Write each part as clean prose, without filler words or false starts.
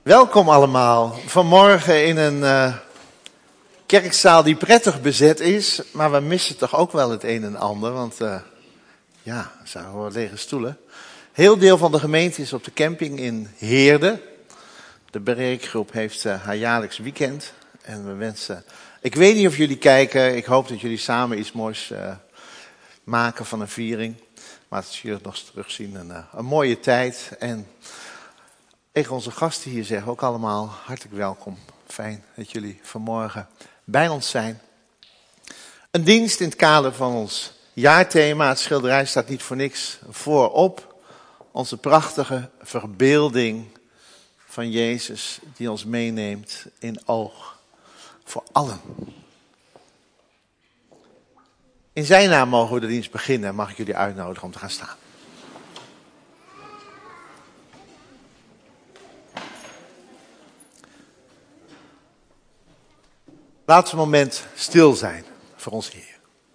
Welkom allemaal. Vanmorgen in een kerkzaal die prettig bezet is, maar we missen toch ook wel het een en ander, want er zijn wel lege stoelen. Heel deel van de gemeente is op de camping in Heerde. De bereikgroep heeft haar jaarlijks weekend en we wensen... Ik weet niet of jullie kijken, ik hoop dat jullie samen iets moois maken van een viering. Maar als jullie het nog eens terugzien, een mooie tijd. En tegen onze gasten hier zeggen ook allemaal hartelijk welkom. Fijn dat jullie vanmorgen bij ons zijn. Een dienst in het kader van ons jaarthema. Het schilderij staat niet voor niks voorop. Onze prachtige verbeelding van Jezus die ons meeneemt in oog voor allen. In zijn naam mogen we de dienst beginnen. Mag ik jullie uitnodigen om te gaan staan. Laten we een moment stil zijn voor ons Heer.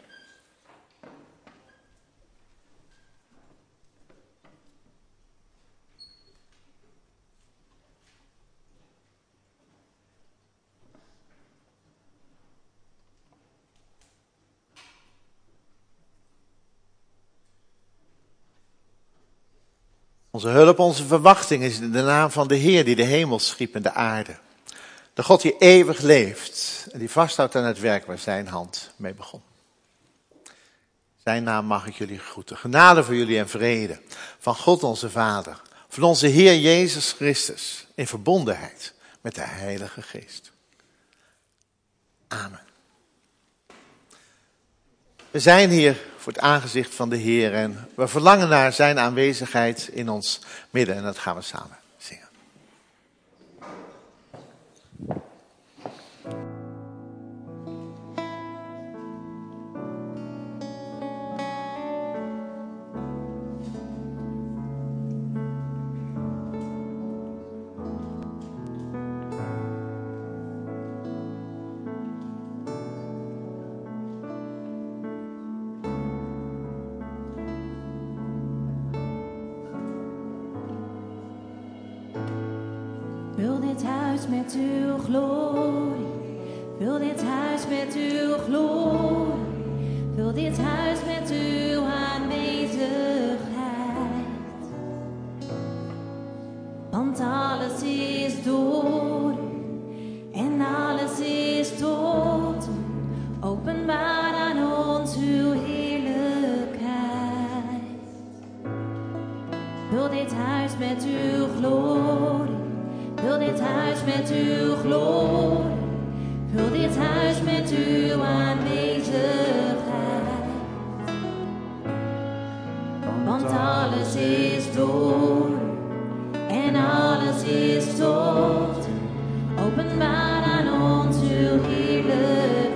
Onze hulp, onze verwachting is in de naam van de Heer die de hemel schiep en de aarde. De God die eeuwig leeft en die vasthoudt aan het werk waar zijn hand mee begon. Zijn naam mag ik jullie groeten. Genade voor jullie en vrede van God onze Vader, van onze Heer Jezus Christus, in verbondenheid met de Heilige Geest. Amen. We zijn hier voor het aangezicht van de Heer en we verlangen naar zijn aanwezigheid in ons midden en dat gaan we samen zingen. Vul dit huis met uw glorie, vul dit huis met uw glorie, vul dit huis met uw aanwezigheid. Want alles is door u en alles is tot u, openbaar aan ons uw heerlijkheid. Vul dit huis met uw glorie. Vul dit huis met uw glorie, vul dit huis met uw aanwezigheid. Want alles is door u en alles is tot u, openbaar aan ons uw heerlijkheid.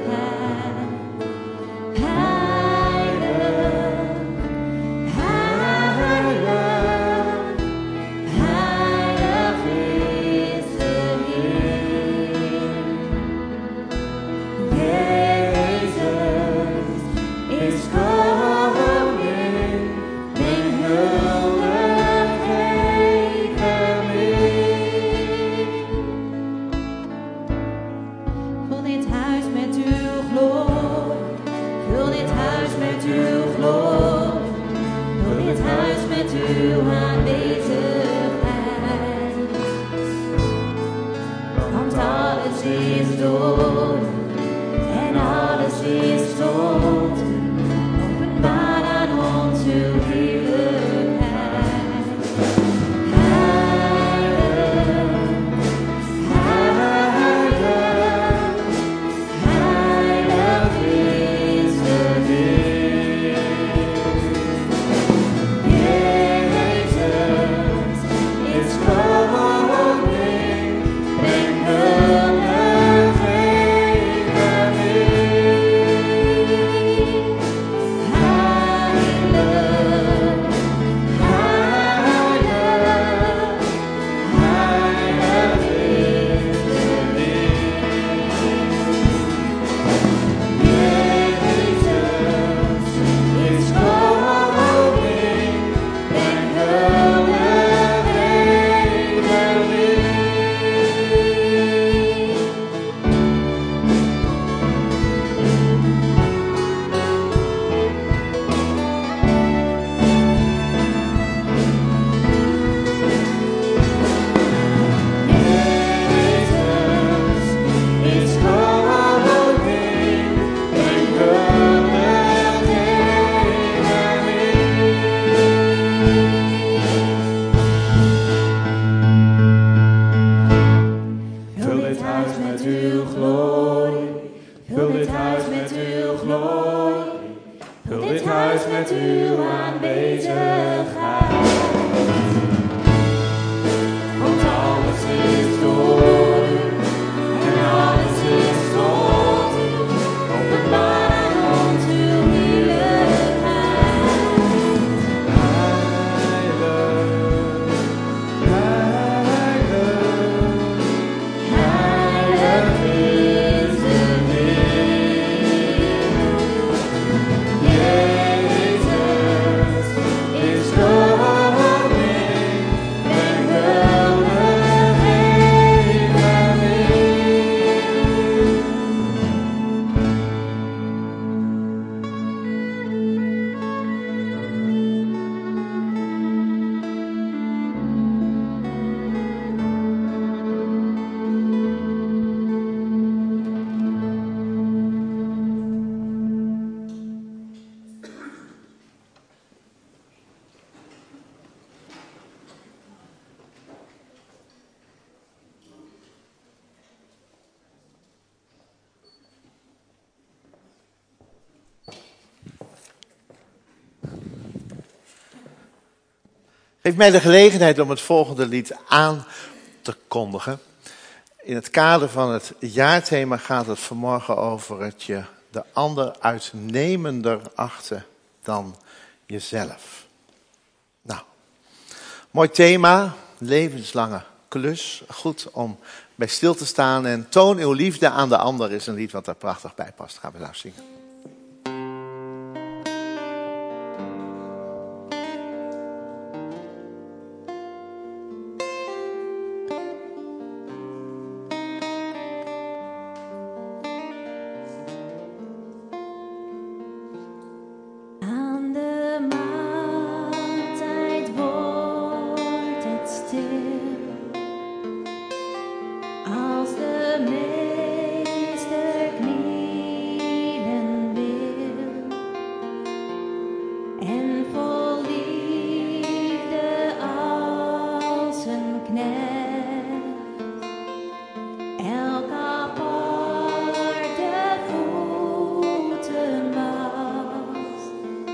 uw aanwezigheid. Want alles is door u en alles is tot u. Openbaar aan ons uw heerlijkheid. Heilig is de Heer. Jezus is koning en huldig Geef mij de gelegenheid om het volgende lied aan te kondigen. In het kader van het jaarthema gaat het vanmorgen over het je de ander uitnemender achten dan jezelf. Nou, mooi thema, levenslange klus. Goed om bij stil te staan en toon uw liefde aan de ander is een lied wat daar prachtig bij past. Gaan we nou zingen. Aan de maaltijd wordt het stil, als de meester knielen wil, en vol liefde als een knecht, elk aparte voeten wast.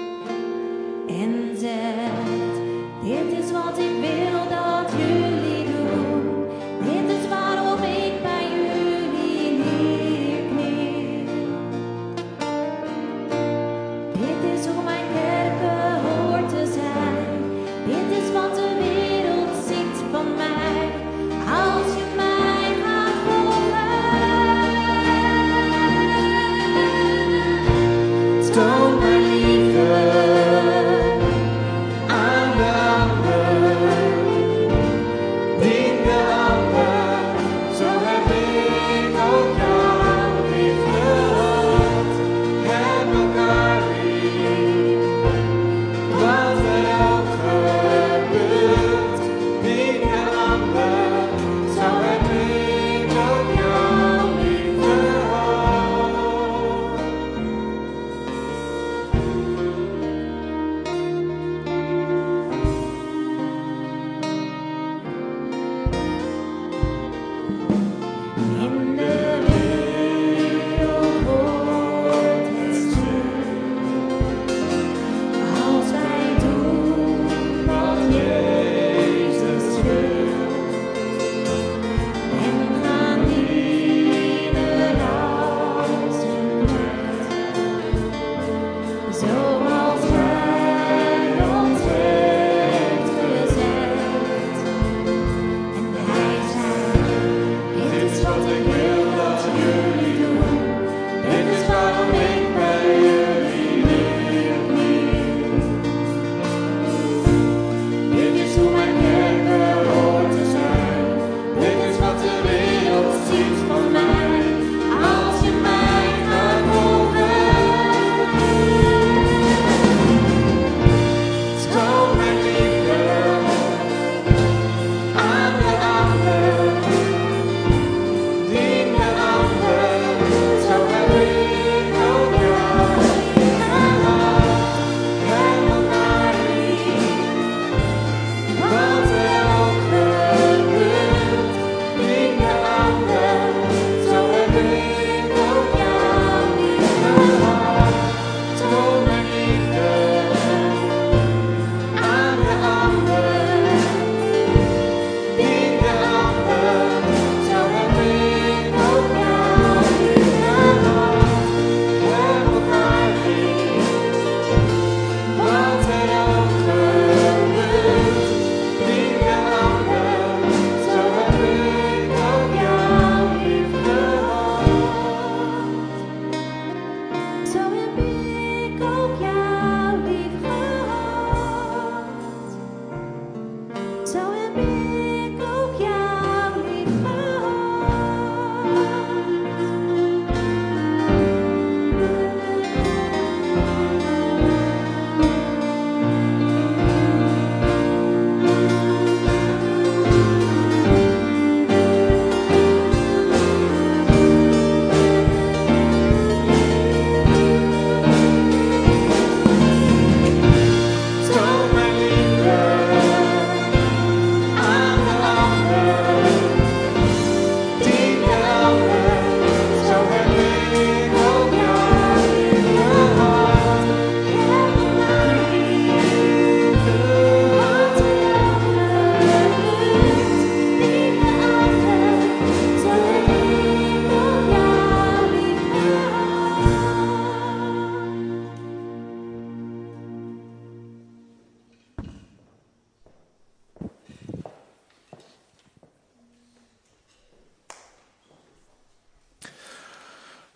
En zegt, dit is wat ik wil dat jullie doen. Dit is waarom ik bij jullie neerkniel. Dit is hoe mijn kerk behoort te zijn. Dit is wat de wereld ziet van mij. Als je mij gaat volgen, toon maar liefde.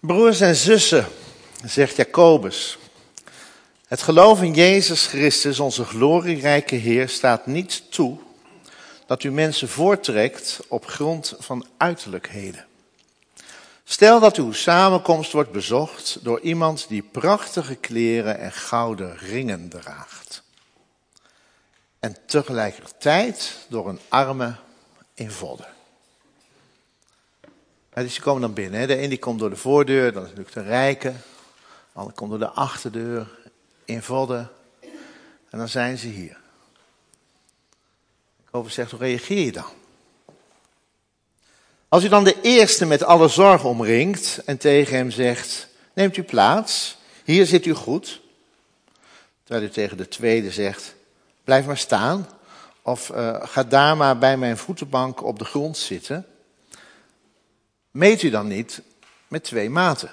Broers en zussen, zegt Jacobus, het geloof in Jezus Christus, onze glorierijke Heer, staat niet toe dat u mensen voortrekt op grond van uiterlijkheden. Stel dat uw samenkomst wordt bezocht door iemand die prachtige kleren en gouden ringen draagt. En tegelijkertijd door een arme in vodden. Dus die komen dan binnen. Hè. De een die komt door de voordeur, dat is natuurlijk de rijke. De ander komt door de achterdeur, in vodden. En dan zijn ze hier. Jacobus zegt, hoe reageer je dan? Als u dan de eerste met alle zorg omringt en tegen hem zegt, neemt u plaats, hier zit u goed. Terwijl u tegen de tweede zegt, blijf maar staan. Of ga daar maar bij mijn voetenbank op de grond zitten. Meet u dan niet met 2 maten.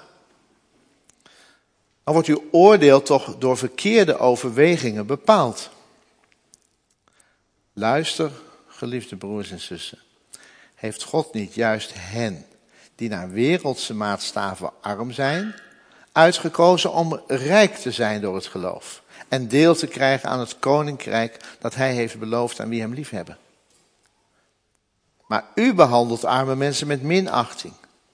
Dan wordt uw oordeel toch door verkeerde overwegingen bepaald. Luister, geliefde broers en zussen. Heeft God niet juist hen, die naar wereldse maatstaven arm zijn, uitgekozen om rijk te zijn door het geloof en deel te krijgen aan het koninkrijk dat hij heeft beloofd aan wie hem liefhebben? Maar u behandelt arme mensen met minachting.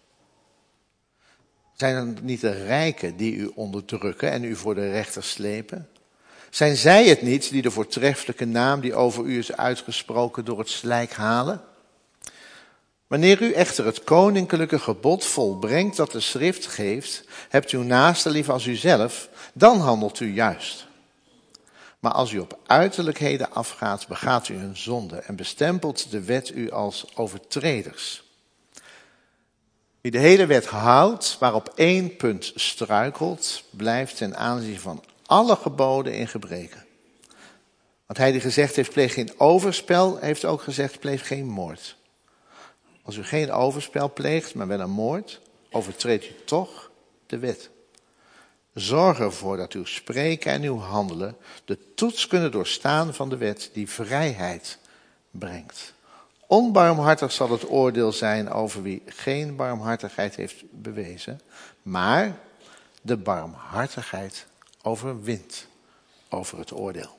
Zijn het niet de rijken die u onderdrukken en u voor de rechter slepen? Zijn zij het niet die de voortreffelijke naam die over u is uitgesproken door het slijk halen? Wanneer u echter het koninklijke gebod volbrengt dat de schrift geeft, hebt uw naaste lief als uzelf, dan handelt u juist. Maar als u op uiterlijkheden afgaat, begaat u een zonde en bestempelt de wet u als overtreders. Wie de hele wet houdt, maar op 1 punt struikelt, blijft ten aanzien van alle geboden in gebreken. Want hij die gezegd heeft, pleeg geen overspel, heeft ook gezegd, pleeg geen moord. Als u geen overspel pleegt, maar wel een moord, overtreedt u toch de wet. Zorg ervoor dat uw spreken en uw handelen de toets kunnen doorstaan van de wet die vrijheid brengt. Onbarmhartig zal het oordeel zijn over wie geen barmhartigheid heeft bewezen, maar de barmhartigheid overwint over het oordeel.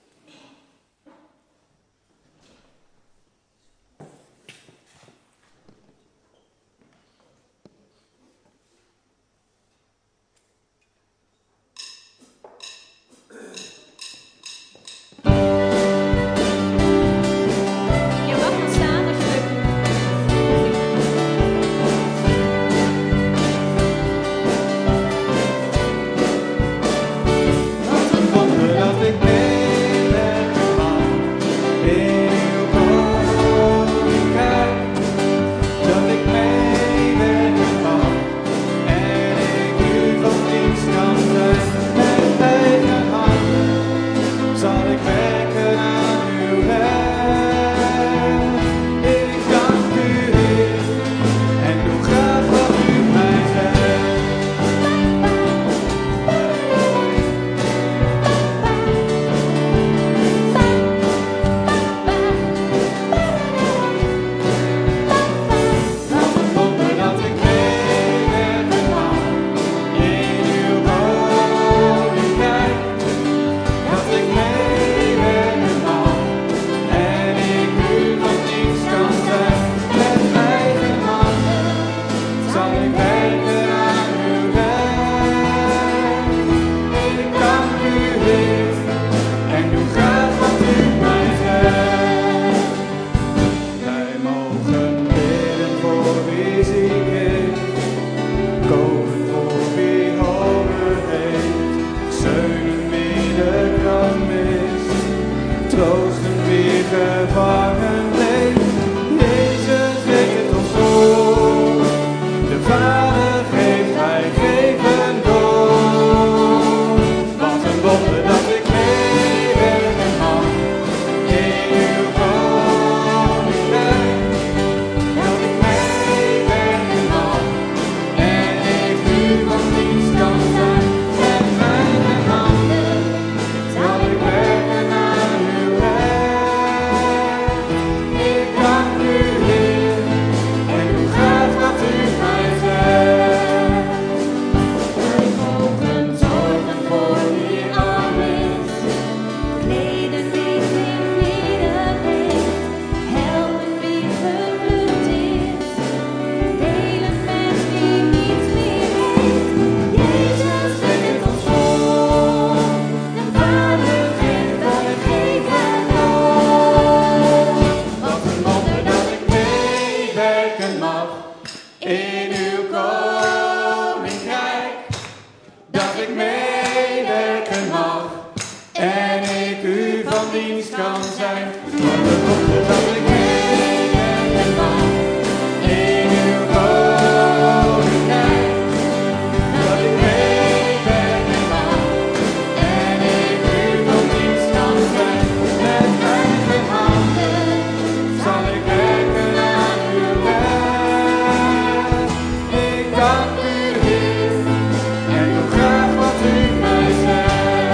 dienst kan zijn. Want de belofte dat ik mee ben van in uw koninkrijk. Dat ik mee ben van en in u van dienst kan zijn. Met eigen handen zal ik werken aan uw werk. Ik dank u, Heer, en doe graag wat u mij zegt.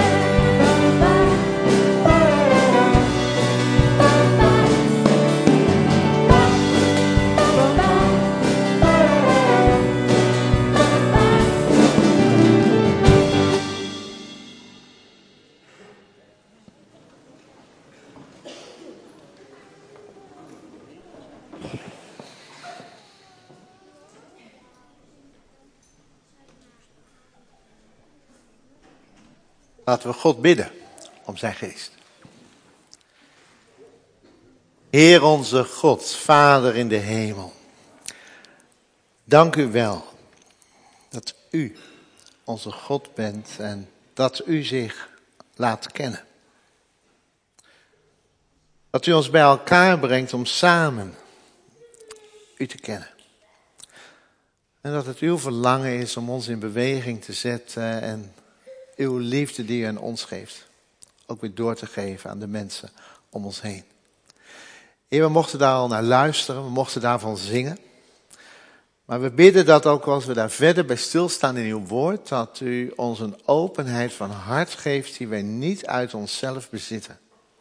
Laten we God bidden om zijn geest. Heer onze God, Vader in de hemel. Dank u wel dat u onze God bent en dat u zich laat kennen. Dat u ons bij elkaar brengt om samen u te kennen. En dat het uw verlangen is om ons in beweging te zetten en uw liefde die u aan ons geeft, ook weer door te geven aan de mensen om ons heen. Heer, we mochten daar al naar luisteren, we mochten daarvan zingen. Maar we bidden dat ook als we daar verder bij stilstaan in uw woord, dat u ons een openheid van hart geeft die wij niet uit onszelf bezitten.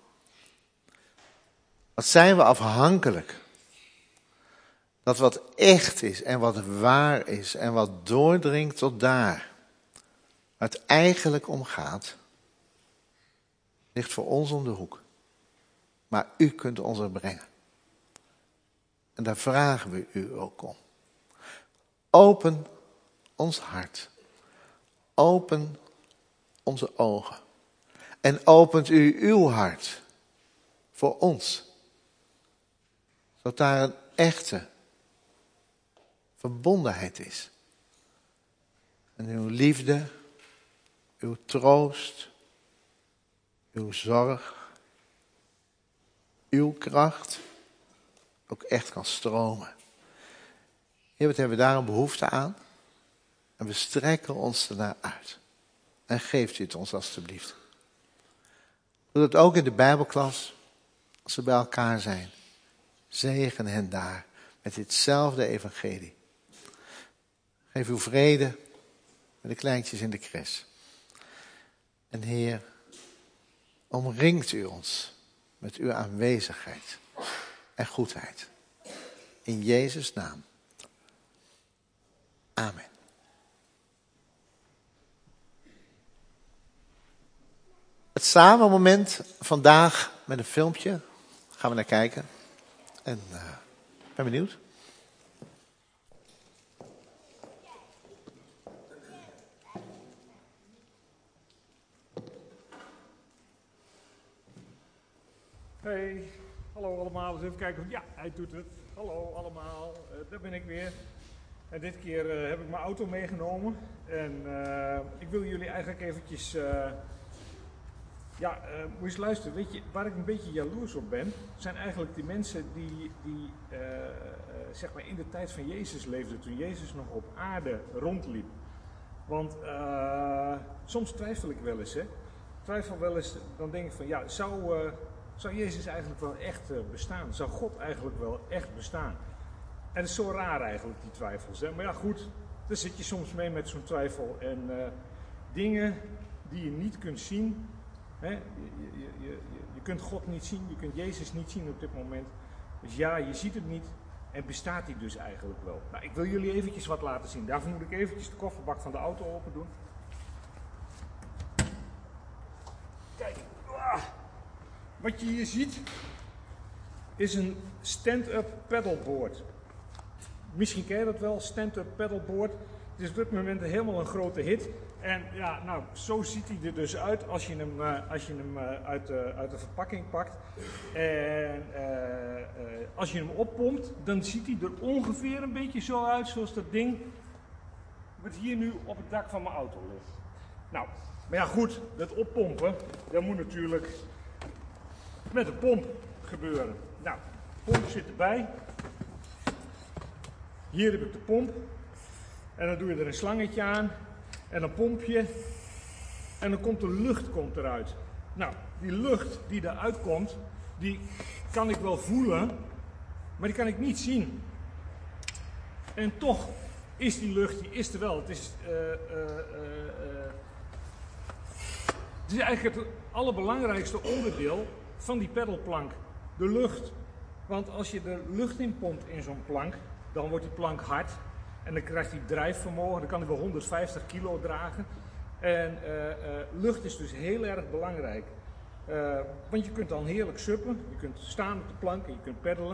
Wat zijn we afhankelijk? Dat wat echt is en wat waar is en wat doordringt tot daar. Waar het eigenlijk om gaat, ligt voor ons om de hoek. Maar u kunt ons er brengen. En daar vragen we u ook om. Open ons hart. Open onze ogen. En opent u uw hart voor ons. Zodat daar een echte verbondenheid is. En uw liefde, uw troost, uw zorg, uw kracht ook echt kan stromen. Heer, wat hebben we daar een behoefte aan? En we strekken ons ernaar uit. En geeft u het ons alstublieft. Doe dat ook in de Bijbelklas, als we bij elkaar zijn. Zegen hen daar met ditzelfde evangelie. Geef uw vrede met de kleintjes in de kres. En Heer, omringt u ons met uw aanwezigheid en goedheid. In Jezus' naam. Amen. Het samenmoment vandaag met een filmpje. Gaan we naar kijken. En ik ben benieuwd. Hey, hallo allemaal. Dus even kijken. Ja, hij doet het. Hallo allemaal, daar ben ik weer. En dit keer heb ik mijn auto meegenomen. En ik wil jullie eigenlijk eventjes... moet je eens luisteren. Weet je, waar ik een beetje jaloers op ben, zijn eigenlijk die mensen die zeg maar in de tijd van Jezus leefden, toen Jezus nog op aarde rondliep. Want soms twijfel ik wel eens, hè. Twijfel wel eens, dan denk ik van, ja, zou Jezus eigenlijk wel echt bestaan? Zou God eigenlijk wel echt bestaan? En het is zo raar eigenlijk, die twijfels, hè. Maar ja, goed, daar zit je soms mee met zo'n twijfel. En dingen die je niet kunt zien... Je kunt God niet zien, je kunt Jezus niet zien op dit moment. Dus ja, je ziet het niet en bestaat hij dus eigenlijk wel. Nou, ik wil jullie eventjes wat laten zien. Daarvoor moet ik eventjes de kofferbak van de auto open doen. Kijk, wat je hier ziet is een stand-up paddleboard. Misschien ken je dat wel, stand-up paddleboard. Het is op dit moment helemaal een grote hit. En ja, nou, zo ziet hij er dus uit als je hem uit de verpakking pakt. En als je hem oppompt, dan ziet hij er ongeveer een beetje zo uit zoals dat ding wat hier nu op het dak van mijn auto ligt. Nou, maar ja goed, dat oppompen, dat moet natuurlijk met de pomp gebeuren. Nou, de pomp zit erbij. Hier heb ik de pomp. En dan doe je er een slangetje aan. En dan pomp je. En dan komt de lucht eruit. Nou, die lucht die eruit komt, die kan ik wel voelen, maar die kan ik niet zien. En toch is die lucht, die is er wel. Het is eigenlijk het allerbelangrijkste onderdeel van die pedalplank. De lucht. Want als je er lucht in pompt in zo'n plank, dan wordt die plank hard. En dan krijgt hij drijfvermogen, dan kan hij wel 150 kilo dragen. En lucht is dus heel erg belangrijk. Want je kunt dan heerlijk suppen, je kunt staan op de plank en je kunt peddelen.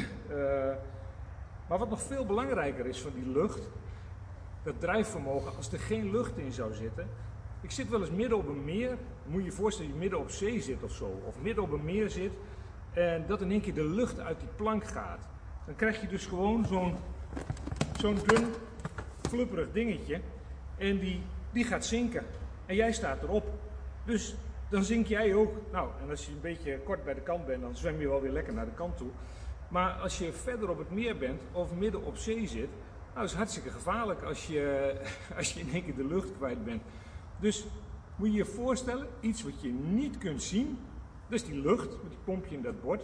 Maar wat nog veel belangrijker is van die lucht, dat drijfvermogen, als er geen lucht in zou zitten. Ik zit wel eens midden op een meer, moet je je voorstellen dat je midden op zee zit of zo, of midden op een meer zit. En dat in één keer de lucht uit die plank gaat. Dan krijg je dus gewoon zo'n dun, flupperig dingetje. En die gaat zinken. En jij staat erop. Dus dan zink jij ook. Nou, en als je een beetje kort bij de kant bent, dan zwem je wel weer lekker naar de kant toe. Maar als je verder op het meer bent, of midden op zee zit, nou, dat is hartstikke gevaarlijk als je in één keer de lucht kwijt bent. Dus moet je je voorstellen, iets wat je niet kunt zien, dus die lucht, met die pompje in dat bord,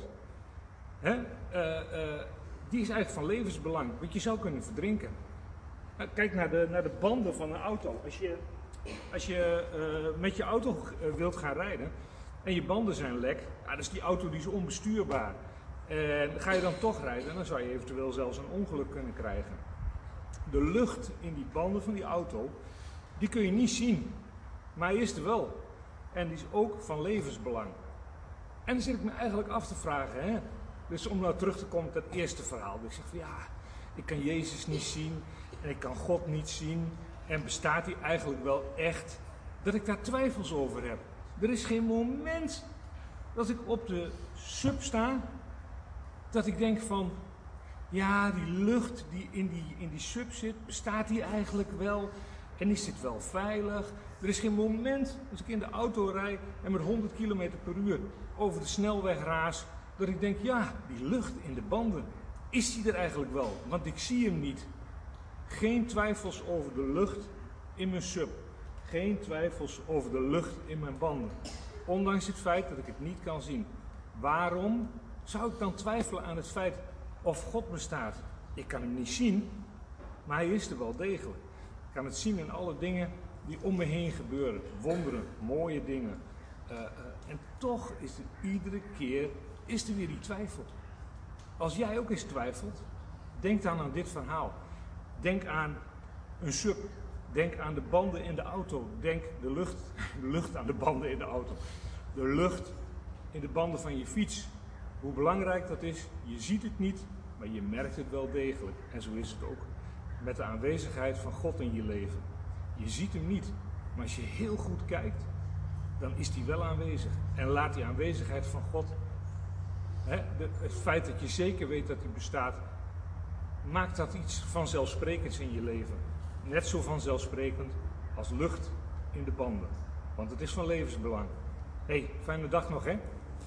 die is eigenlijk van levensbelang, want je zou kunnen verdrinken. Kijk naar de banden van een auto. Als je met je auto wilt gaan rijden en je banden zijn lek, ja, dus die auto die is onbestuurbaar. En ga je dan toch rijden, dan zou je eventueel zelfs een ongeluk kunnen krijgen. De lucht in die banden van die auto, die kun je niet zien, maar hij is er wel. En die is ook van levensbelang. En dan zit ik me eigenlijk af te vragen, dus om nou terug te komen op dat eerste verhaal. Dus ik zeg van ja, ik kan Jezus niet zien en ik kan God niet zien. En bestaat hij eigenlijk wel echt? Dat ik daar twijfels over heb. Er is geen moment dat ik op de sub sta, dat ik denk van, ja, die lucht die in die sub zit, bestaat die eigenlijk wel? En is dit wel veilig? Er is geen moment, als ik in de auto rijd en met 100 km per uur over de snelweg raas, dat ik denk, ja, die lucht in de banden, is die er eigenlijk wel? Want ik zie hem niet. Geen twijfels over de lucht in mijn sub. Geen twijfels over de lucht in mijn banden. Ondanks het feit dat ik het niet kan zien. Waarom zou ik dan twijfelen aan het feit of God bestaat? Ik kan hem niet zien, maar hij is er wel degelijk. Ik kan het zien in alle dingen die om me heen gebeuren. Wonderen, mooie dingen. En toch is er iedere keer weer die twijfel. Als jij ook eens twijfelt, denk dan aan dit verhaal. Denk aan een sub. Denk aan de banden in de auto. Denk de lucht aan de banden in de auto. De lucht in de banden van je fiets. Hoe belangrijk dat is, je ziet het niet, maar je merkt het wel degelijk. En zo is het ook met de aanwezigheid van God in je leven. Je ziet hem niet, maar als je heel goed kijkt, dan is hij wel aanwezig. En laat die aanwezigheid van God, het feit dat je zeker weet dat hij bestaat, maakt dat iets vanzelfsprekends in je leven. Net zo vanzelfsprekend als lucht in de banden. Want het is van levensbelang. Hey, fijne dag nog, hè?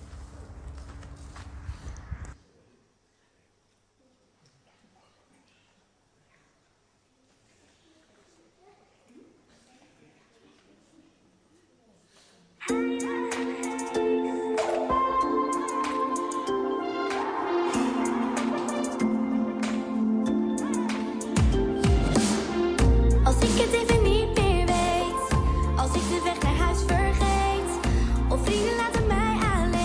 Als ik het even niet meer weet, als ik de weg naar huis vergeet, of vrienden laten mij alleen.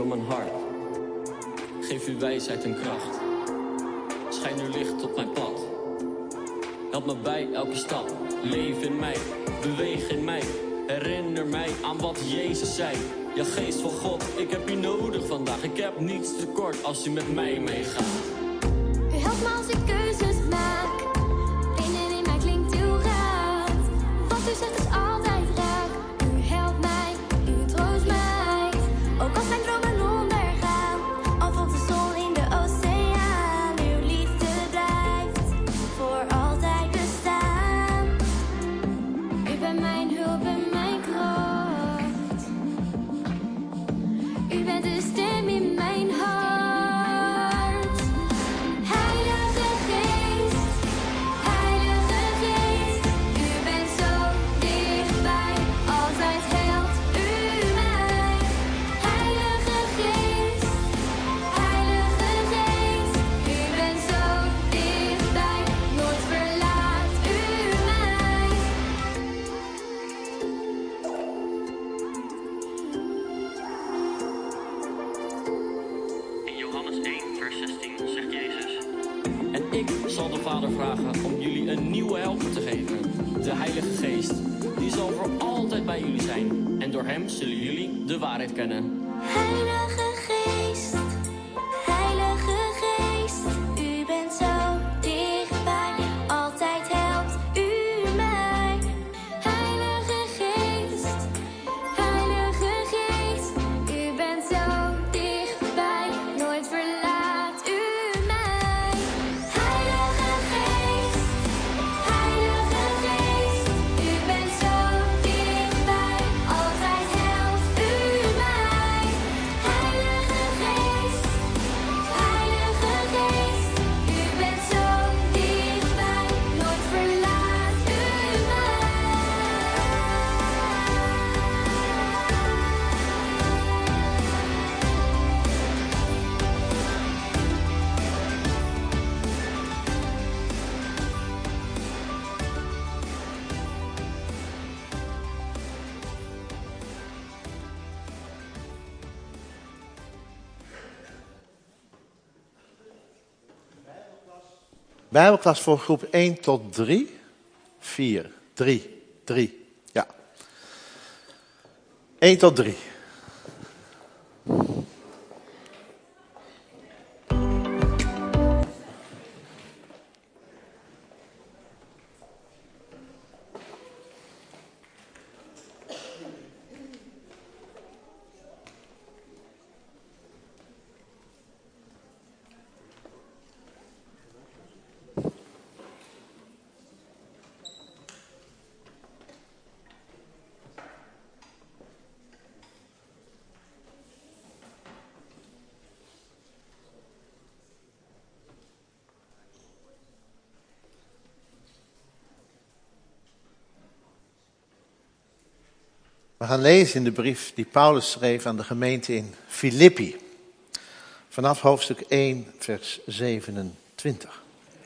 van mijn hart. Geef uw wijsheid en kracht. Schijn uw licht op mijn pad. Help me bij elke stap. Leef in mij, beweeg in mij. Herinner mij aan wat Jezus zei. Ja, geest van God, ik heb u nodig vandaag. Ik heb niets tekort als u met mij meegaat. U helpt me als ik keuzes maak. Binnenin mij klinkt uw raad. Wat u zegt is altijd raak. U helpt mij, u troost mij. Ook als mijn dromen ondergaan. Al volgt de zon in de oceaan. Uw liefde blijft voor altijd bestaan. U bent mijn hulp en mijn kracht. U bent de stem in mijn hart. Heilige Geest, u bent zo dichtbij, altijd helpt u mij. Heilige Geest, u bent zo dichtbij, nooit verlaat u mij. In Johannes 1, vers 16 zegt Jezus: en ik zal de Vader vragen om jullie een nieuwe helper te geven. De Heilige Geest. Die zal voor altijd bij jullie zijn. En door hem zullen jullie de waarheid kennen. Heilige Geest, u bent zo dichtbij, altijd helpt u mij. Heilige Geest, u bent zo dichtbij, nooit verlaat u mij. Heilige Geest, u bent zo dichtbij, altijd helpt u mij. Heilige Geest, u bent zo dichtbij, nooit verlaat u Bijbelklas voor groep 1 tot 3. 4, 3. Ja. 1 tot 3. We gaan lezen in de brief die Paulus schreef aan de gemeente in Filippi. Vanaf hoofdstuk 1, vers 27.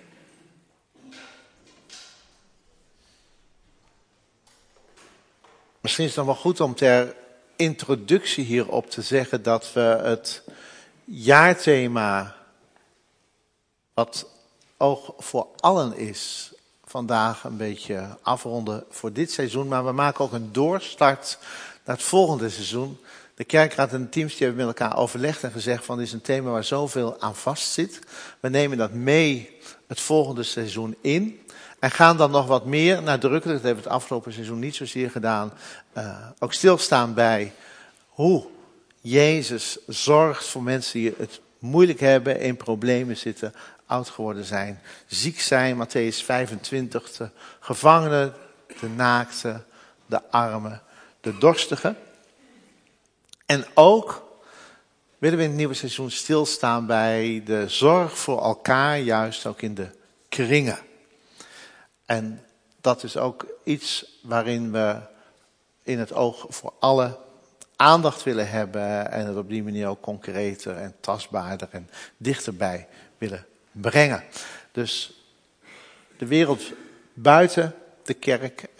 Misschien is het nog wel goed om ter introductie hierop te zeggen dat we het jaarthema, wat oog voor allen is, vandaag een beetje afronden voor dit seizoen. Maar we maken ook een doorstart naar het volgende seizoen. De kerkraad en de teams die hebben met elkaar overlegd en gezegd van dit is een thema waar zoveel aan vast zit. We nemen dat mee het volgende seizoen in. En gaan dan nog wat meer nadrukkelijk, dat hebben we het afgelopen seizoen niet zozeer gedaan, ook stilstaan bij hoe Jezus zorgt voor mensen die het moeilijk hebben, in problemen zitten, oud geworden zijn, ziek zijn, Mattheüs 25, de gevangenen, de naakten, de armen, de dorstigen. En ook willen we in het nieuwe seizoen stilstaan bij de zorg voor elkaar, juist ook in de kringen. En dat is ook iets waarin we in het oog voor alle aandacht willen hebben en het op die manier ook concreter en tastbaarder en dichterbij willen brengen. Dus de wereld buiten de kerk en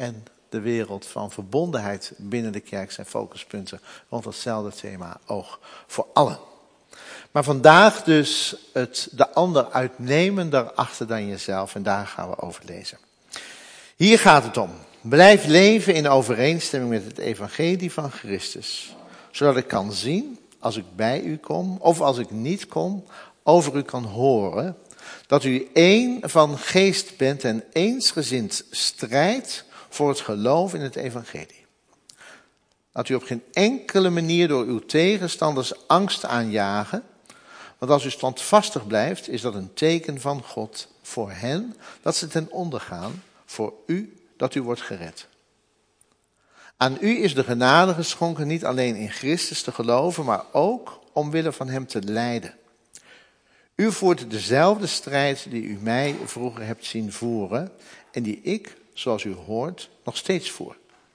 de wereld van verbondenheid binnen de kerk zijn focuspunten rond datzelfde thema, oog voor allen. Maar vandaag dus de ander uitnemender achter dan jezelf en daar gaan we over lezen. Hier gaat het om. Blijf leven in overeenstemming met het evangelie van Christus, zodat ik kan zien, als ik bij u kom of als ik niet kom, over u kan horen, dat u één van geest bent en eensgezind strijdt voor het geloof in het evangelie. Dat u op geen enkele manier door uw tegenstanders angst aanjagen, want als u standvastig blijft, is dat een teken van God voor hen dat ze ten onder gaan, voor u dat u wordt gered. Aan u is de genade geschonken niet alleen in Christus te geloven, maar ook omwille van hem te lijden. U voert dezelfde strijd die u mij vroeger hebt zien voeren en die ik, zoals u hoort, nog steeds voer.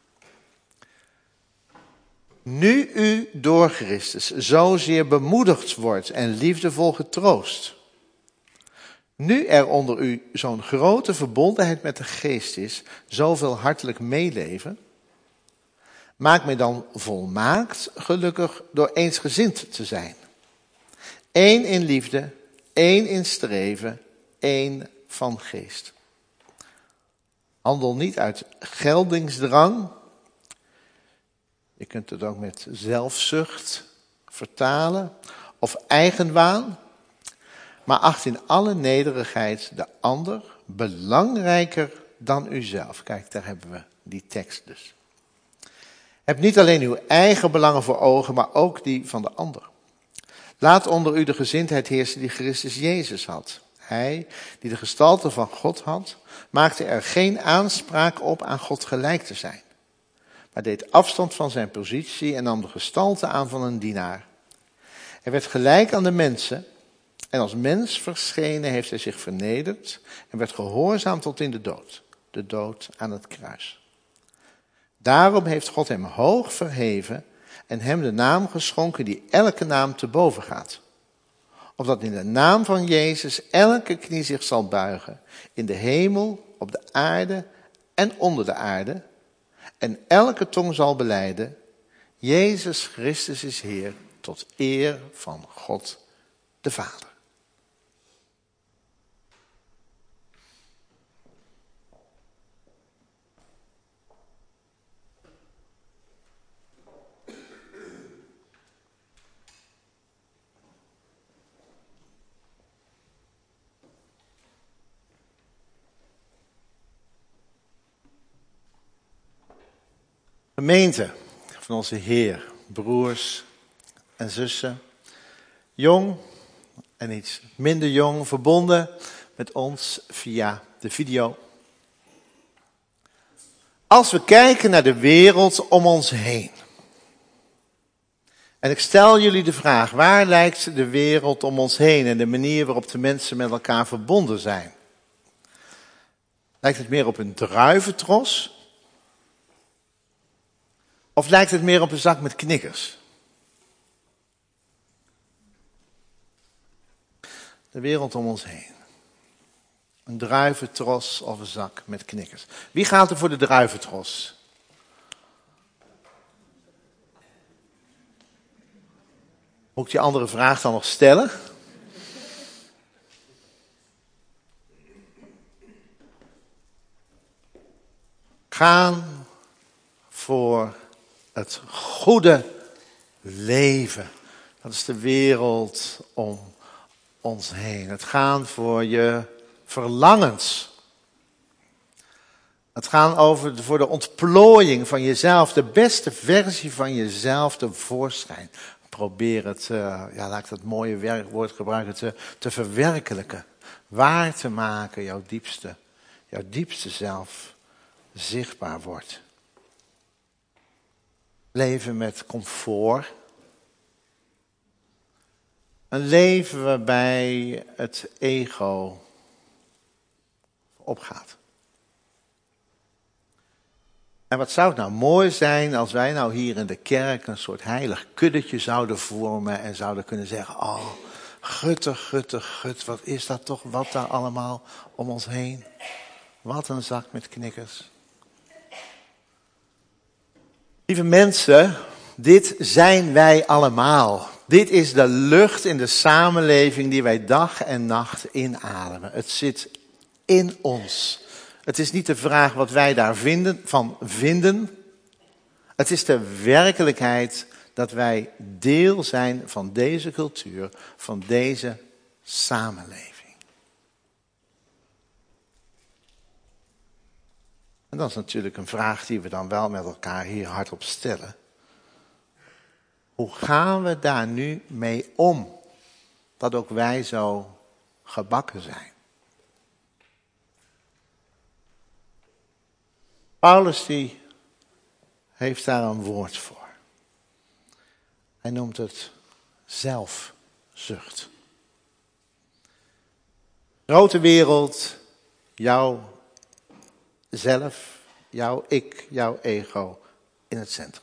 Nu u door Christus zozeer bemoedigd wordt en liefdevol getroost. Nu er onder u zo'n grote verbondenheid met de geest is, zoveel hartelijk meeleven, maak mij dan volmaakt gelukkig door eensgezind te zijn. Eén in liefde, één in streven, één van geest. Handel niet uit geldingsdrang. Je kunt het ook met zelfzucht vertalen of eigenwaan. Maar acht in alle nederigheid de ander belangrijker dan uzelf. Kijk, daar hebben we die tekst dus. Heb niet alleen uw eigen belangen voor ogen, maar ook die van de ander. Laat onder u de gezindheid heersen die Christus Jezus had. Hij, die de gestalte van God had, maakte er geen aanspraak op aan God gelijk te zijn, maar deed afstand van zijn positie en nam de gestalte aan van een dienaar. Hij werd gelijk aan de mensen en als mens verschenen heeft hij zich vernederd en werd gehoorzaam tot in de dood aan het kruis. Daarom heeft God hem hoog verheven en hem de naam geschonken die elke naam te boven gaat. Opdat in de naam van Jezus elke knie zich zal buigen, in de hemel, op de aarde en onder de aarde. En elke tong zal belijden, Jezus Christus is Heer, tot eer van God de Vader. Gemeente van onze Heer, broers en zussen, jong en iets minder jong, verbonden met ons via de video. Als we kijken naar de wereld om ons heen, en ik stel jullie de vraag, waar lijkt de wereld om ons heen en de manier waarop de mensen met elkaar verbonden zijn? Lijkt het meer op een druiventros? Of lijkt het meer op een zak met knikkers? De wereld om ons heen. Een druiventros of een zak met knikkers. Wie gaat er voor de druiventros? Moet ik die andere vraag dan nog stellen? Gaan voor het goede leven. Dat is de wereld om ons heen. Het gaan voor je verlangens. Het gaan voor de ontplooiing van jezelf. De beste versie van jezelf tevoorschijn. Probeer het, laat ik dat mooie woord gebruiken, te verwerkelijken. Waar te maken jouw diepste zelf zichtbaar wordt. Leven met comfort. Een leven waarbij het ego opgaat. En wat zou het nou mooi zijn als wij nou hier in de kerk een soort heilig kuddetje zouden vormen en zouden kunnen zeggen, oh, gut, wat is dat toch, wat daar allemaal om ons heen. Wat een zak met knikkers. Lieve mensen, dit zijn wij allemaal. Dit is de lucht in de samenleving die wij dag en nacht inademen. Het zit in ons. Het is niet de vraag wat wij daar vinden. Het is de werkelijkheid dat wij deel zijn van deze cultuur, van deze samenleving. En dat is natuurlijk een vraag die we dan wel met elkaar hier hardop stellen. Hoe gaan we daar nu mee om? Dat ook wij zo gebakken zijn. Paulus die heeft daar een woord voor. Hij noemt het zelfzucht. Grote wereld, jouw zelf, jouw ik, jouw ego in het centrum.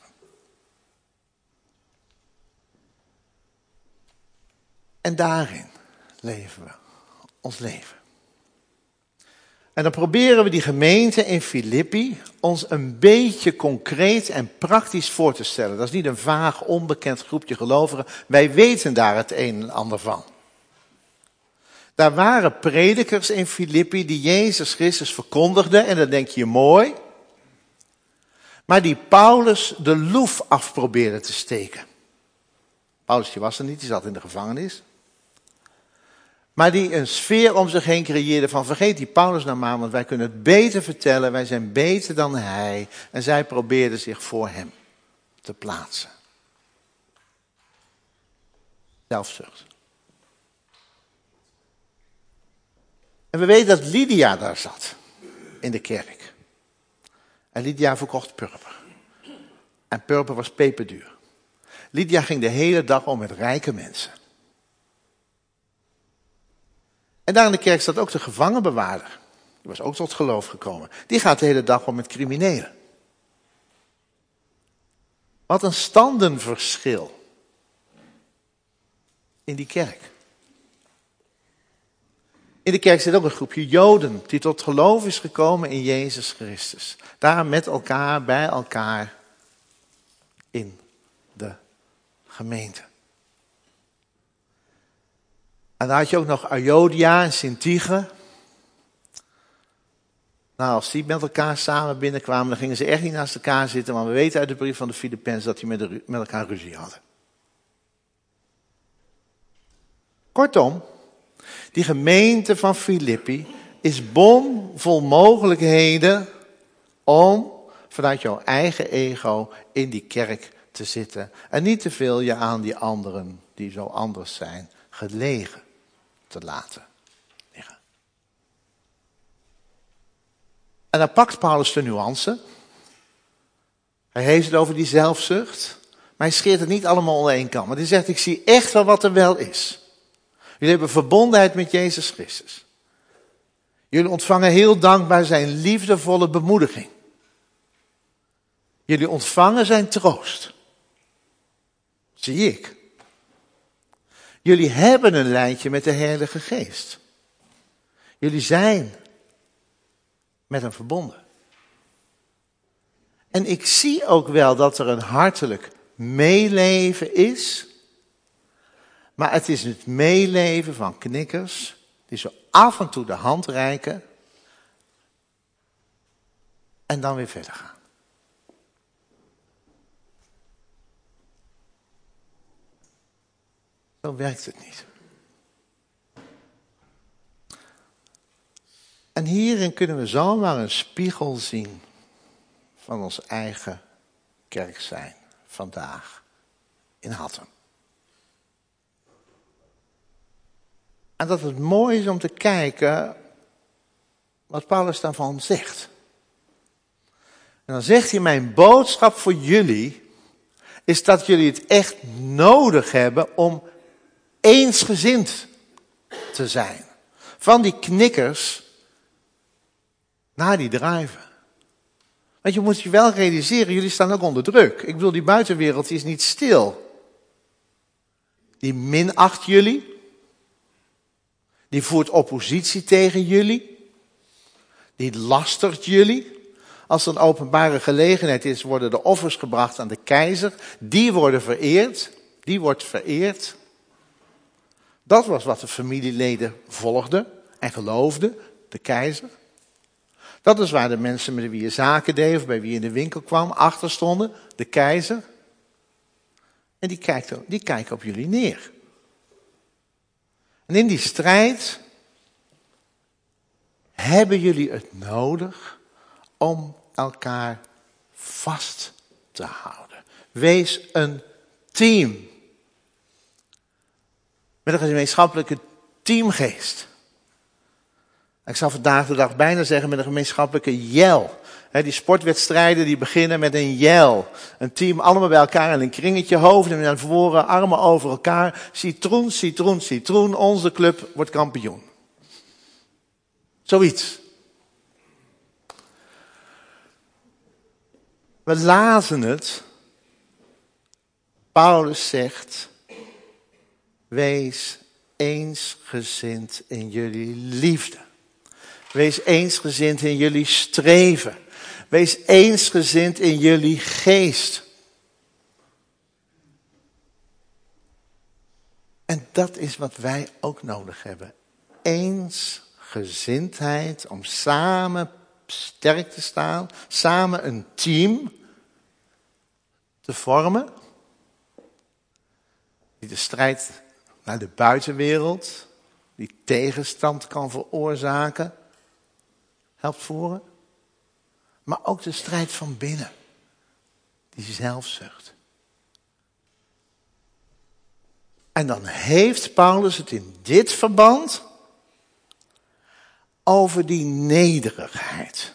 En daarin leven we ons leven. En dan proberen we die gemeente in Filippi ons een beetje concreet en praktisch voor te stellen. Dat is niet een vaag, onbekend groepje gelovigen. Wij weten daar het een en ander van. Daar waren predikers in Filippi die Jezus Christus verkondigden. En dan denk je mooi. Maar die Paulus de loef af probeerde te steken. Paulus die was er niet, die zat in de gevangenis. Maar die een sfeer om zich heen creëerde van vergeet die Paulus nou maar, want wij kunnen het beter vertellen, wij zijn beter dan hij. En zij probeerden zich voor hem te plaatsen. Zelfzucht. En we weten dat Lydia daar zat, in de kerk. En Lydia verkocht purper. En purper was peperduur. Lydia ging de hele dag om met rijke mensen. En daar in de kerk staat ook de gevangenbewaarder. Die was ook tot geloof gekomen. Die gaat de hele dag om met criminelen. Wat een standenverschil in die kerk. In de kerk zit ook een groepje Joden die tot geloof is gekomen in Jezus Christus. Daar met elkaar, bij elkaar in de gemeente. En dan had je ook nog Aiodia en Syntyche. Nou, als die met elkaar samen binnenkwamen, dan gingen ze echt niet naast elkaar zitten. Want we weten uit de brief van de Filippenzen dat die met elkaar ruzie hadden. Kortom, die gemeente van Filippi is bomvol mogelijkheden om vanuit jouw eigen ego in die kerk te zitten. En niet te veel je aan die anderen, die zo anders zijn, gelegen te laten liggen. En dan pakt Paulus de nuance. Hij heeft het over die zelfzucht. Maar hij scheert het niet allemaal onder één kam. Want hij zegt, ik zie echt wel wat er wel is. Jullie hebben verbondenheid met Jezus Christus. Jullie ontvangen heel dankbaar zijn liefdevolle bemoediging. Jullie ontvangen zijn troost. Zie ik. Jullie hebben een lijntje met de Heilige Geest. Jullie zijn met hem verbonden. En ik zie ook wel dat er een hartelijk meeleven is. Maar het is het meeleven van knikkers die zo af en toe de hand reiken. En dan weer verder gaan. Zo werkt het niet. En hierin kunnen we zomaar een spiegel zien van ons eigen kerk zijn vandaag in Hattem. En dat het mooi is om te kijken wat Paulus daarvan zegt. En dan zegt hij, mijn boodschap voor jullie is dat jullie het echt nodig hebben om eensgezind te zijn. Van die knikkers naar die druiven. Want je moet je wel realiseren, jullie staan ook onder druk. Ik bedoel, die buitenwereld is niet stil. Die minacht jullie. Die voert oppositie tegen jullie. Die lastert jullie. Als er een openbare gelegenheid is, worden de offers gebracht aan de keizer. Die worden vereerd. Die wordt vereerd. Dat was wat de familieleden volgden en geloofden, de keizer. Dat is waar de mensen met wie je zaken deed of bij wie je in de winkel kwam achter stonden, de keizer. En die kijken op jullie neer. En in die strijd hebben jullie het nodig om elkaar vast te houden. Wees een team. Met een gemeenschappelijke teamgeest. Ik zal vandaag de dag bijna zeggen met een gemeenschappelijke jel. Die sportwedstrijden die beginnen met een jel. Een team allemaal bij elkaar in een kringetje, hoofden naar voren, armen over elkaar. Citroen, citroen, citroen, onze club wordt kampioen. Zoiets. We lazen het. Paulus zegt, wees eensgezind in jullie liefde. Wees eensgezind in jullie streven. Wees eensgezind in jullie geest. En dat is wat wij ook nodig hebben. Eensgezindheid om samen sterk te staan. Samen een team te vormen. Die de strijd naar de buitenwereld, die tegenstand kan veroorzaken, helpt voeren. Maar ook de strijd van binnen, die zelfzucht. En dan heeft Paulus het in dit verband over die nederigheid.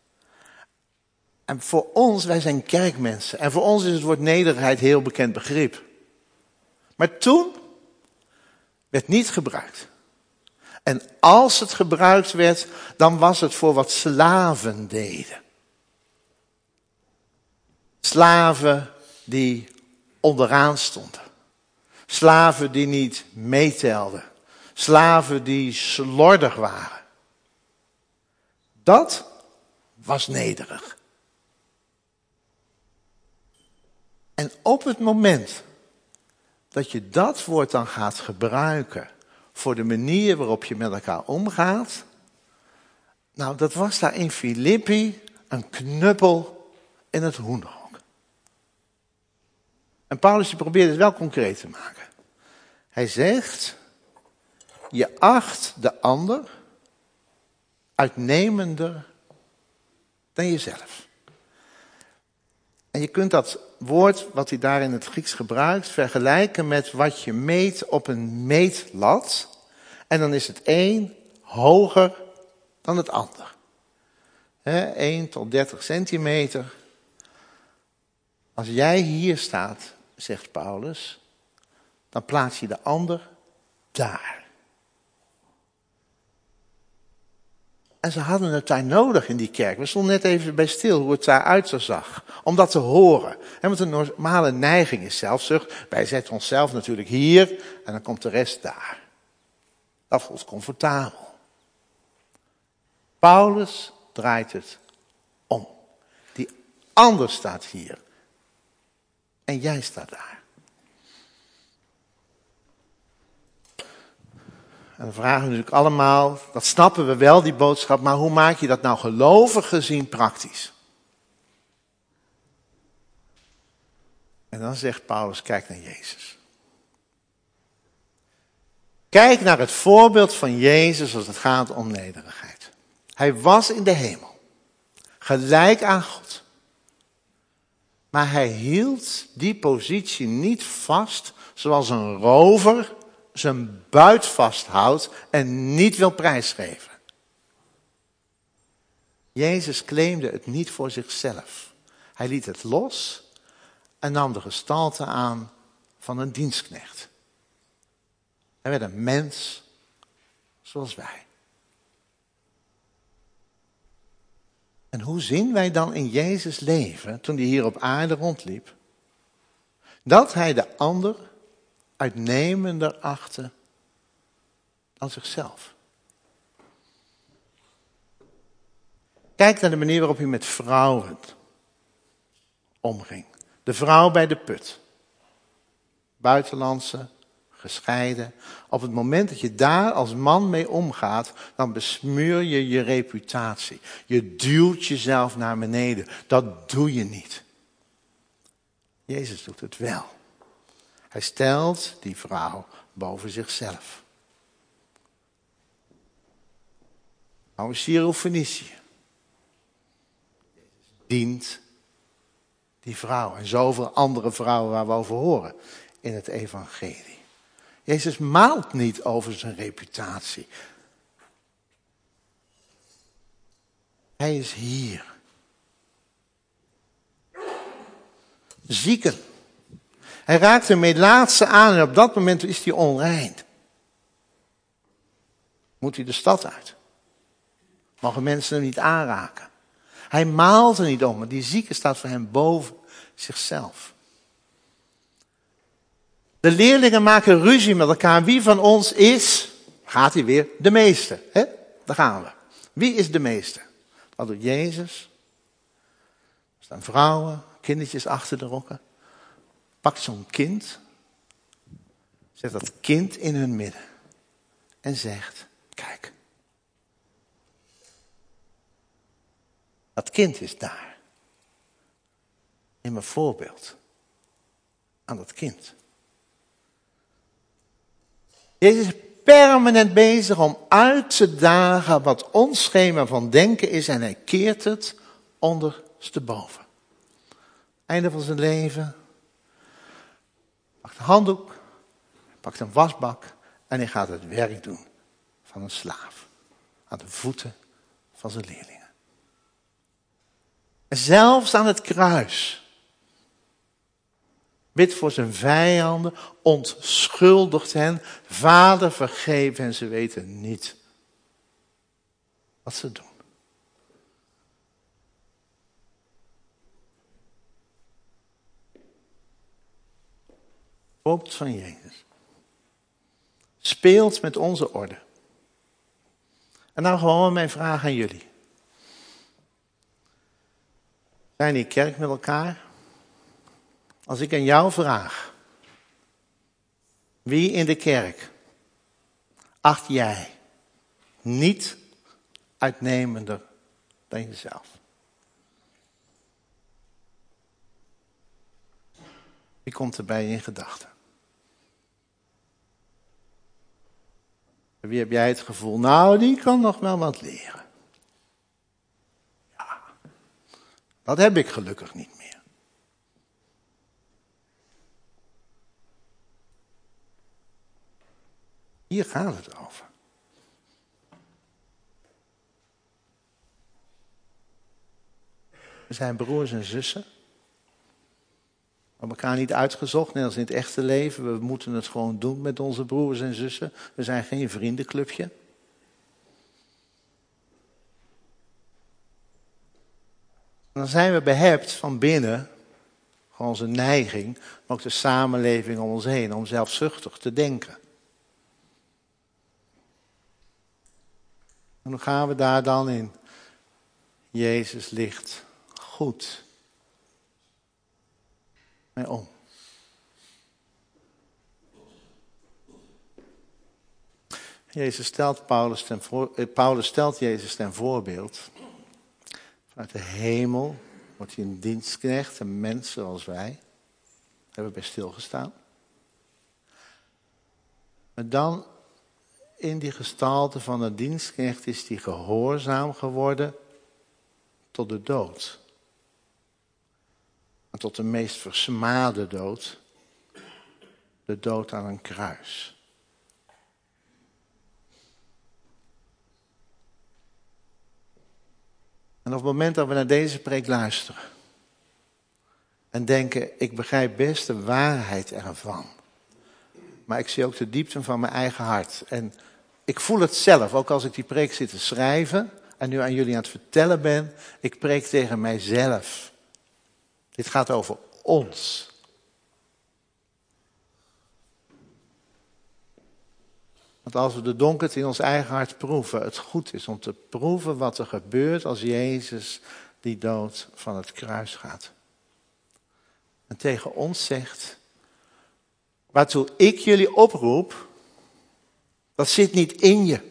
En voor ons, wij zijn kerkmensen, en voor ons is het woord nederigheid heel bekend begrip. Maar toen werd niet gebruikt. En als het gebruikt werd, dan was het voor wat slaven deden. Slaven die onderaan stonden. Slaven die niet meetelden. Slaven die slordig waren. Dat was nederig. En op het moment dat je dat woord dan gaat gebruiken voor de manier waarop je met elkaar omgaat. Nou, dat was daar in Filippi een knuppel in het hoenderhok. En Paulus probeert het wel concreet te maken. Hij zegt, je acht de ander uitnemender dan jezelf. En je kunt dat woord, wat hij daar in het Grieks gebruikt, vergelijken met wat je meet op een meetlat. En dan is het een hoger dan het ander. 1 tot 30 centimeter. Als jij hier staat, zegt Paulus, dan plaats je de ander daar. En ze hadden het daar nodig in die kerk. We stonden net even bij stil hoe het daaruit zo zag. Om dat te horen. Want een normale neiging is zelfzucht. Wij zetten onszelf natuurlijk hier en dan komt de rest daar. Dat voelt comfortabel. Paulus draait het om. Die ander staat hier. En jij staat daar. En dan vragen we natuurlijk allemaal, dat snappen we wel, die boodschap, maar hoe maak je dat nou gelovig gezien praktisch? En dan zegt Paulus, kijk naar Jezus. Kijk naar het voorbeeld van Jezus als het gaat om nederigheid. Hij was in de hemel, gelijk aan God. Maar hij hield die positie niet vast zoals een rover zijn buit vasthoudt en niet wil prijsgeven. Jezus claimde het niet voor zichzelf. Hij liet het los en nam de gestalte aan van een dienstknecht. Hij werd een mens zoals wij. En hoe zien wij dan in Jezus leven, toen hij hier op aarde rondliep, dat hij de ander uitnemender achtte dan zichzelf? Kijk naar de manier waarop hij met vrouwen omging. De vrouw bij de put. Buitenlandse, gescheiden. Op het moment dat je daar als man mee omgaat, dan besmuur je je reputatie. Je duwt jezelf naar beneden. Dat doe je niet. Jezus doet het wel. Hij stelt die vrouw boven zichzelf. Nou, Syro-Fenicië dient die vrouw en zoveel andere vrouwen waar we over horen in het evangelie. Jezus maalt niet over zijn reputatie. Hij is hier. Zieken. Hij raakt de melaatse aan en op dat moment is hij onrein. Moet hij de stad uit. Mogen mensen hem niet aanraken. Hij maalt er niet om, maar die zieke staat voor hem boven zichzelf. De leerlingen maken ruzie met elkaar. Wie van ons is, gaat hij weer, de meester? Hè? Daar gaan we. Wie is de meester? Wat doet Jezus? Er staan vrouwen, kindertjes achter de rokken. Pakt zo'n kind, zet dat kind in hun midden en zegt, kijk. Dat kind is daar. Neem een voorbeeld aan dat kind. Jezus is permanent bezig om uit te dagen wat ons schema van denken is en hij keert het ondersteboven. Einde van zijn leven. Pakt een handdoek, pakt een wasbak en hij gaat het werk doen van een slaaf. Aan de voeten van zijn leerlingen. En zelfs aan het kruis. Bidt voor zijn vijanden, ontschuldigt hen. Vader, vergeef hen, ze weten niet wat ze doen. Voorbeeld van Jezus. Speelt met onze orde. En nou gewoon mijn vraag aan jullie. Zijn die kerk met elkaar? Als ik aan jou vraag. Wie in de kerk acht jij niet uitnemender dan jezelf? Wie komt er bij je in gedachten? Wie heb jij het gevoel, nou die kan nog wel wat leren. Ja, dat heb ik gelukkig niet meer. Hier gaat het over. We zijn broers en zussen. We hebben elkaar niet uitgezocht, net als in het echte leven. We moeten het gewoon doen met onze broers en zussen. We zijn geen vriendenclubje. En dan zijn we behept van binnen, gewoon onze neiging, maar ook de samenleving om ons heen, om zelfzuchtig te denken. En hoe gaan we daar dan in? Jezus ligt goed mee om. Paulus stelt Jezus ten voorbeeld. Vanuit de hemel wordt hij een dienstknecht, een mens zoals wij. Daar hebben we bij stilgestaan. Maar dan in die gestalte van een dienstknecht is hij gehoorzaam geworden tot de dood. En tot de meest versmade dood. De dood aan een kruis. En op het moment dat we naar deze preek luisteren. En denken, ik begrijp best de waarheid ervan. Maar ik zie ook de diepte van mijn eigen hart. En ik voel het zelf, ook als ik die preek zit te schrijven. En nu aan jullie aan het vertellen ben. Ik preek tegen mijzelf. Dit gaat over ons. Want als we de donkerte in ons eigen hart proeven, het goed is om te proeven wat er gebeurt als Jezus die dood van het kruis gaat. En tegen ons zegt, waartoe ik jullie oproep, dat zit niet in je.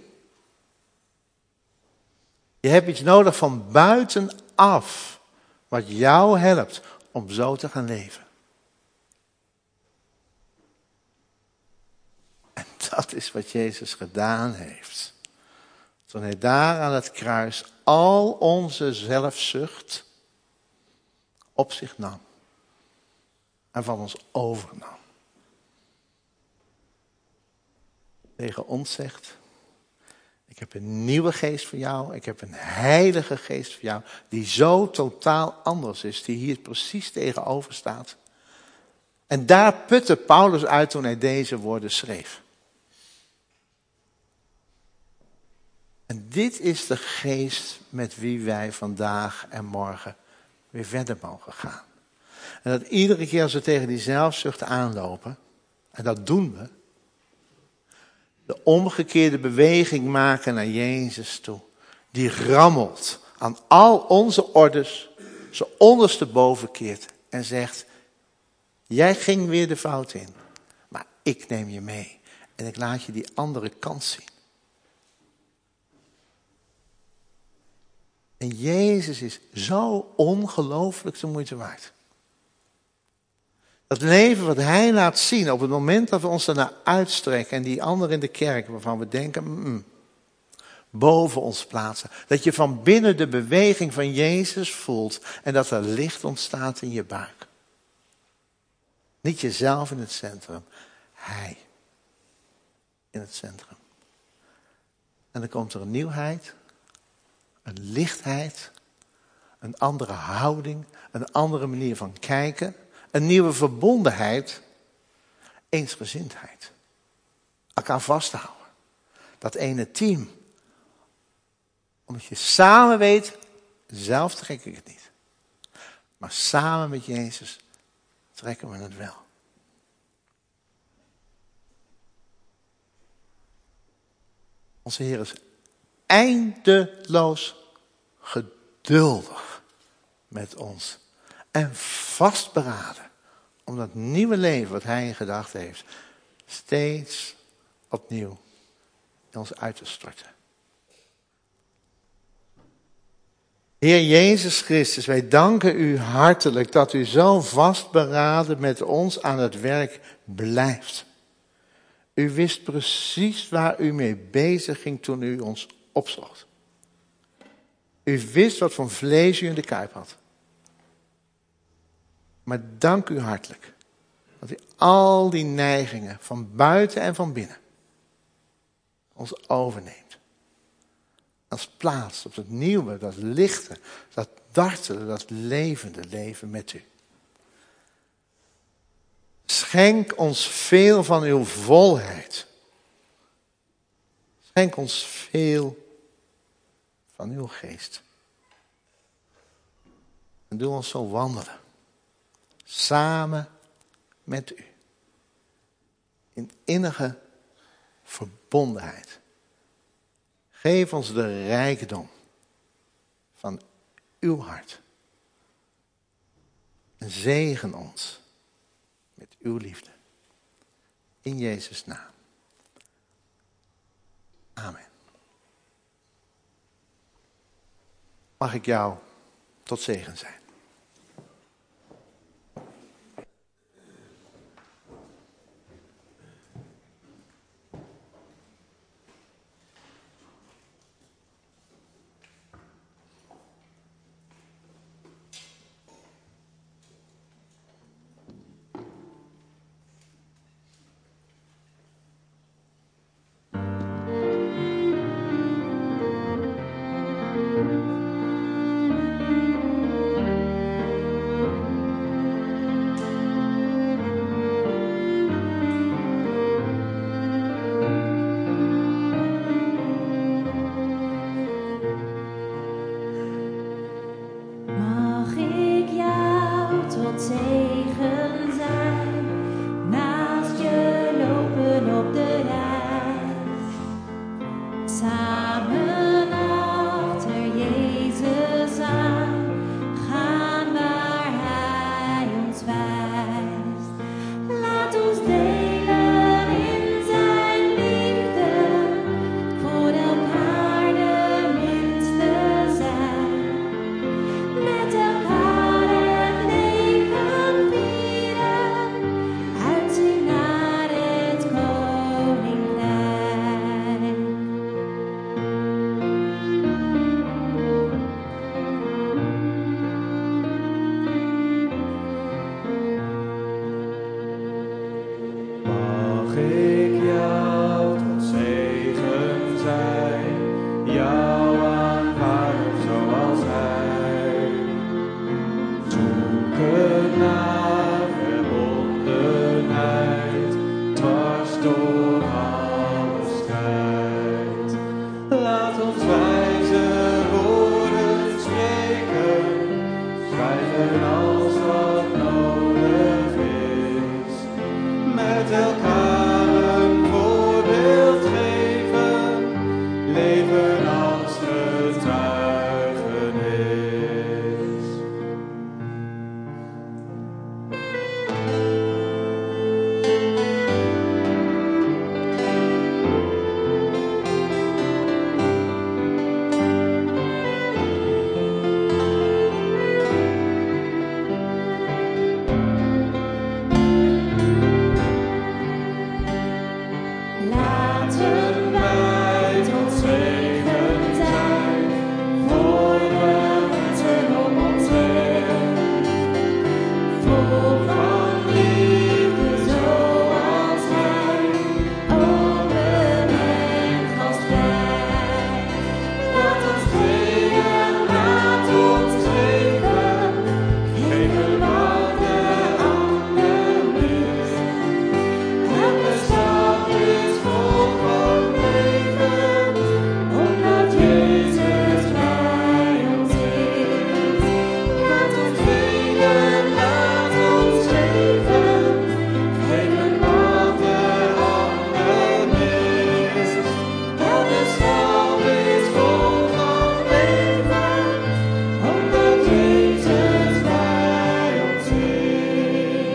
Je hebt iets nodig van buitenaf, wat jou helpt om zo te gaan leven. En dat is wat Jezus gedaan heeft. Toen hij daar aan het kruis al onze zelfzucht op zich nam. En van ons overnam. Tegen ons zegt, ik heb een nieuwe geest voor jou. Ik heb een heilige geest voor jou. Die zo totaal anders is. Die hier precies tegenover staat. En daar putte Paulus uit toen hij deze woorden schreef. En dit is de geest met wie wij vandaag en morgen weer verder mogen gaan. En dat iedere keer als we tegen die zelfzucht aanlopen, en dat doen we, de omgekeerde beweging maken naar Jezus toe. Die rammelt aan al onze orders, ze ondersteboven keert en zegt, jij ging weer de fout in, maar ik neem je mee en ik laat je die andere kant zien. En Jezus is zo ongelooflijk de moeite waard. Dat leven wat hij laat zien op het moment dat we ons ernaar uitstrekken en die anderen in de kerk waarvan we denken, boven ons plaatsen. Dat je van binnen de beweging van Jezus voelt en dat er licht ontstaat in je buik. Niet jezelf in het centrum, hij in het centrum. En dan komt er een nieuwheid, een lichtheid, een andere houding, een andere manier van kijken. Een nieuwe verbondenheid, eensgezindheid. Elkaar vasthouden. Dat ene team. Omdat je samen weet, zelf trek ik het niet. Maar samen met Jezus trekken we het wel. Onze Heer is eindeloos geduldig met ons. En vastberaden om dat nieuwe leven wat hij in gedachten heeft, steeds opnieuw in ons uit te storten. Heer Jezus Christus, wij danken u hartelijk dat u zo vastberaden met ons aan het werk blijft. U wist precies waar u mee bezig ging toen u ons opzocht. U wist wat voor vlees u in de kuip had. Maar dank u hartelijk dat u al die neigingen van buiten en van binnen ons overneemt. Ons plaatst op het nieuwe, dat lichte, dat dartele, dat levende leven met u. Schenk ons veel van uw volheid. Schenk ons veel van uw geest. En doe ons zo wandelen. Samen met u. In innige verbondenheid. Geef ons de rijkdom van uw hart. En zegen ons met uw liefde. In Jezus' naam. Amen. Mag ik jou tot zegen zijn. laten wij tot zegen zijn voor we moeten op ons weg. Vol van liefde zoals hij, open en gastvrij. Laat ons bidden, laat ons geven, geven wat de ander mist. Elke stap is vol van leven, omdat Jezus bij ons is. Laat ons bidden, laat ons geven, geven wat de ander mist. Elke stap is vol van leven, omdat Jezus bij ons is.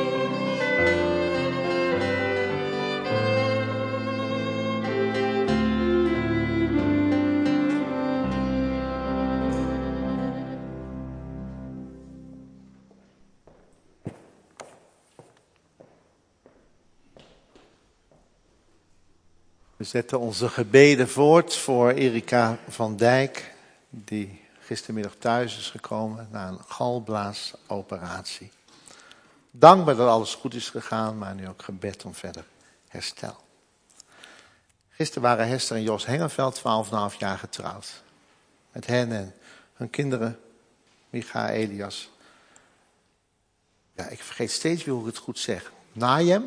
We zetten onze gebeden voort voor Erika van Dijk, die gistermiddag thuis is gekomen na een galblaasoperatie. Dankbaar dat alles goed is gegaan, maar nu ook gebed om verder herstel. Gisteren waren Hester en Jos Hengelveld 12,5 jaar getrouwd. Met hen en hun kinderen, Micha, Elias. Ja, ik vergeet steeds weer hoe ik het goed zeg. Niem?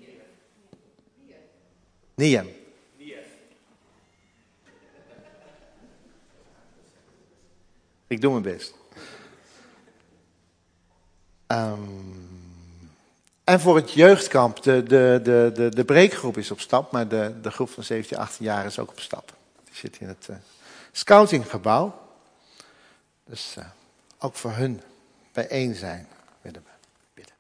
Niem. Ik doe mijn best. En voor het jeugdkamp, de breekgroep is op stap, maar de groep van 17, 18 jaar is ook op stap. Die zit in het scoutinggebouw. Dus ook voor hun bijeen zijn willen we bidden.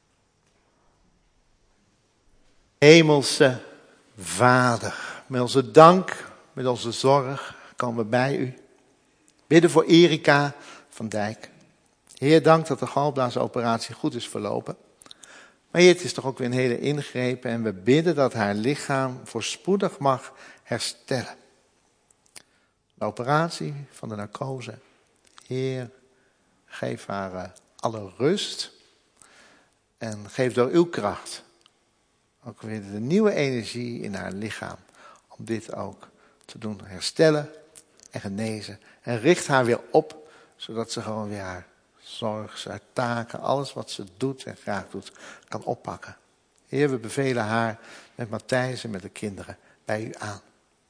Hemelse Vader, met onze dank, met onze zorg komen we bij u. Bidden voor Erika van Dijk. Heer, dank dat de galblaasoperatie goed is verlopen. Maar Heer, het is toch ook weer een hele ingreep en we bidden dat haar lichaam voorspoedig mag herstellen. De operatie van de narcose. Heer, geef haar alle rust en geef door uw kracht ook weer de nieuwe energie in haar lichaam om dit ook te doen herstellen en genezen. En richt haar weer op, zodat ze gewoon weer haar zorg, haar taken, alles wat ze doet en graag doet, kan oppakken. Heer, we bevelen haar met Matthijs en met de kinderen bij u aan.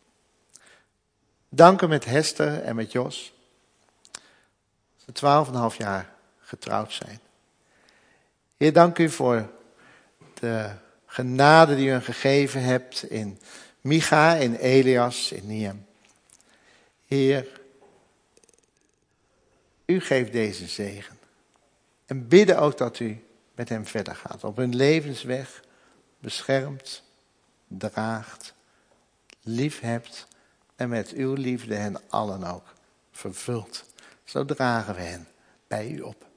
Danken met Hester en met Jos. Ze 12,5 jaar getrouwd zijn. Heer, dank u voor de genade die u hen gegeven hebt in Micha, in Elias, in Niem. Heer, u geeft deze zegen. En bidden ook dat u met hem verder gaat. Op hun levensweg beschermt, draagt, lief hebt. En met uw liefde hen allen ook vervult. Zo dragen we hen bij u op.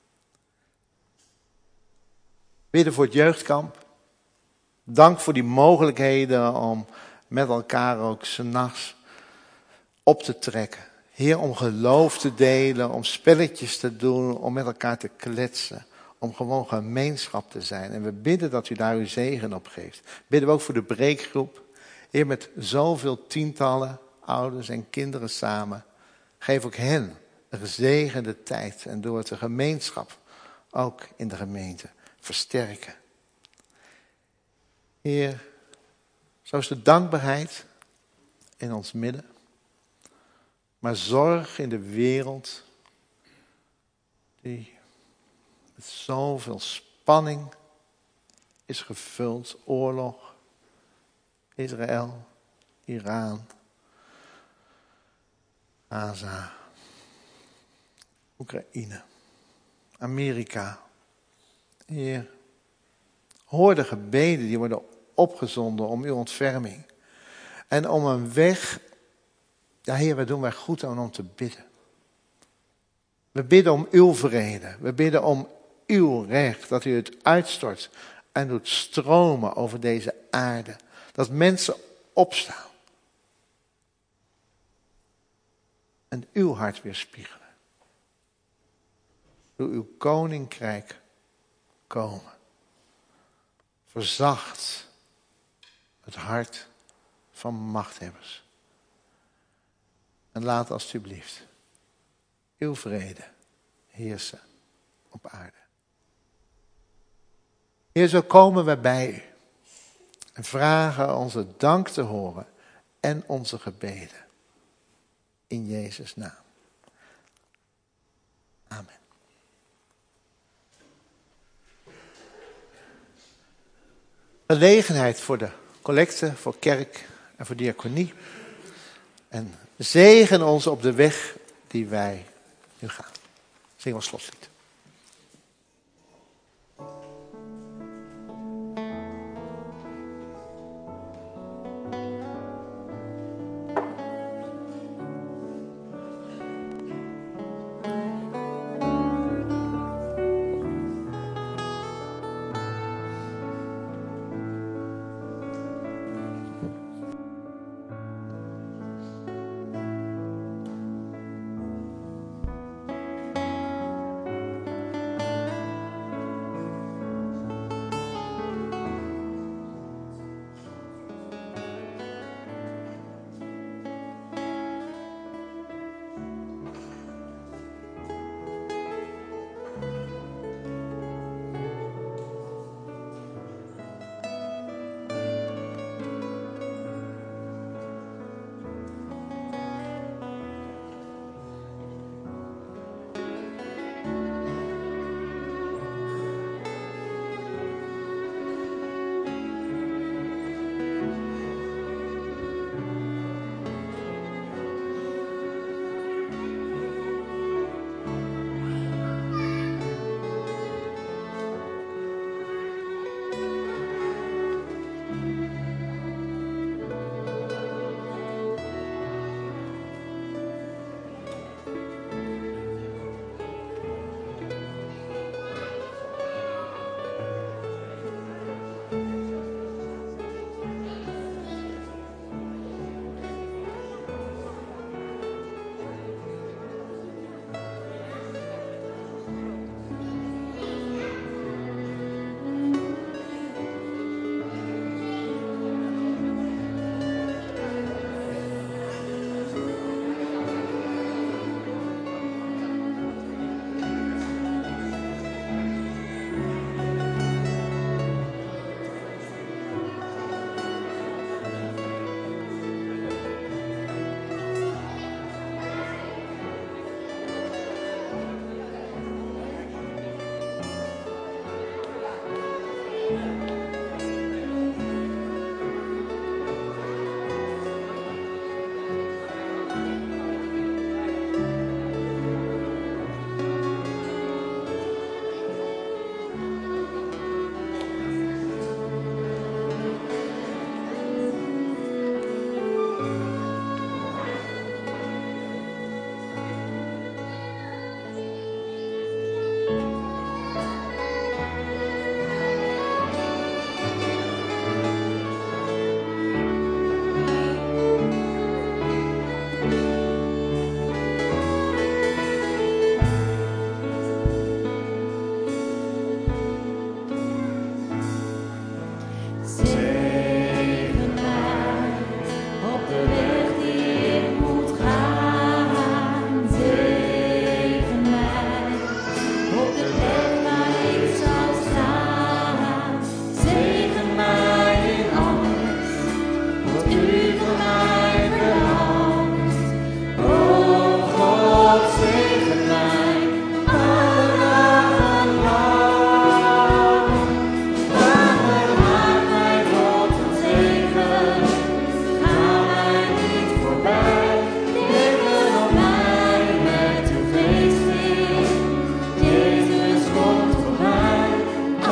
Bidden voor het jeugdkamp. Dank voor die mogelijkheden om met elkaar ook 's nachts op te trekken. Heer, om geloof te delen, om spelletjes te doen, om met elkaar te kletsen. Om gewoon gemeenschap te zijn. En we bidden dat u daar uw zegen op geeft. Bidden we ook voor de breekgroep. Heer, met zoveel tientallen ouders en kinderen samen. Geef ook hen een gezegende tijd. En door het de gemeenschap ook in de gemeente versterken. Heer, zo is de dankbaarheid in ons midden. Maar zorg in de wereld die met zoveel spanning is gevuld. Oorlog, Israël, Iran, Gaza, Oekraïne, Amerika. Heer, hoor de gebeden die worden opgezonden om uw ontferming. En om een weg. Ja, Heer, wat doen wij goed aan om te bidden. We bidden om uw vrede. We bidden om uw recht. Dat u het uitstort en doet stromen over deze aarde. Dat mensen opstaan. En uw hart weerspiegelen. Doe uw koninkrijk komen. Verzacht het hart van machthebbers. En laat alstublieft uw vrede heersen op aarde. Heer, zo komen wij bij u en vragen onze dank te horen en onze gebeden. In Jezus' naam. Amen. Gelegenheid voor de collecte, voor kerk en voor diaconie. En zegen ons op de weg die wij nu gaan. Zing ons slotlied.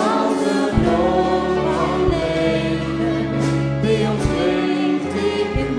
Deep in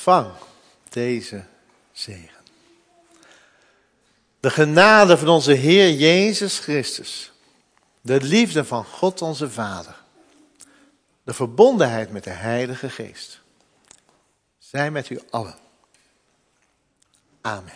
ontvang deze zegen. De genade van onze Heer Jezus Christus, de liefde van God onze Vader, de verbondenheid met de Heilige Geest, zij met u allen. Amen.